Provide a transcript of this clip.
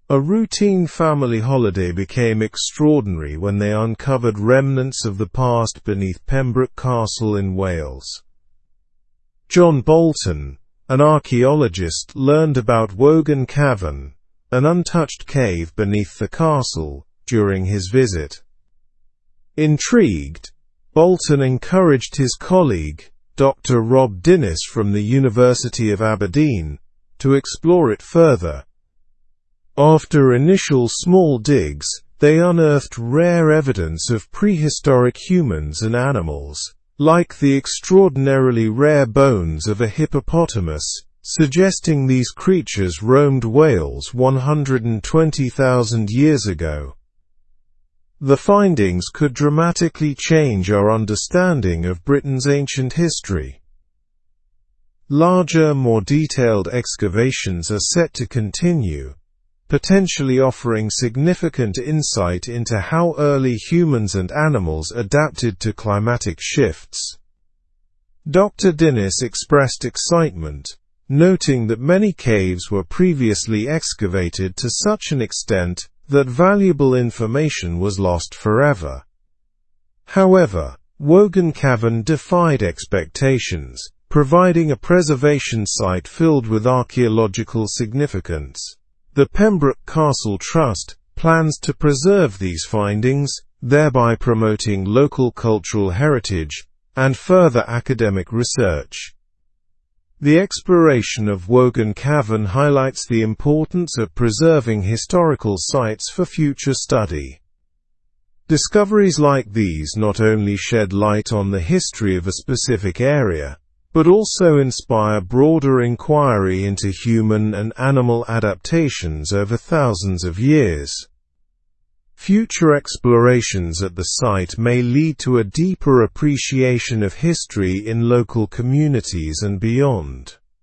A routine family holiday became extraordinary when they uncovered remnants of the past beneath Pembroke Castle in Wales. John Bolton, an archaeologist, learned about Wogan Cavern, an untouched cave beneath the castle, during his visit. Intrigued, Bolton encouraged his colleague, Dr. Rob Dinnis from the University of Aberdeen, to explore it further. After initial small digs, they unearthed rare evidence of prehistoric humans and animals, like the extraordinarily rare bones of a hippopotamus, suggesting these creatures roamed Wales 120,000 years ago. The findings could dramatically change our understanding of Britain's ancient history. Larger, more detailed excavations are set to continue, potentially offering significant insight into how early humans and animals adapted to climatic shifts. Dr. Dinnis expressed excitement, noting that many caves were previously excavated to such an extent that valuable information was lost forever. However, Wogan Cavern defied expectations, providing a preservation site filled with archaeological significance. The Pembroke Castle Trust plans to preserve these findings, thereby promoting local cultural heritage and further academic research. The exploration of Wogan Cavern highlights the importance of preserving historical sites for future study. Discoveries like these not only shed light on the history of a specific area, but also inspire broader inquiry into human and animal adaptations over thousands of years. Future explorations at the site may lead to a deeper appreciation of history in local communities and beyond.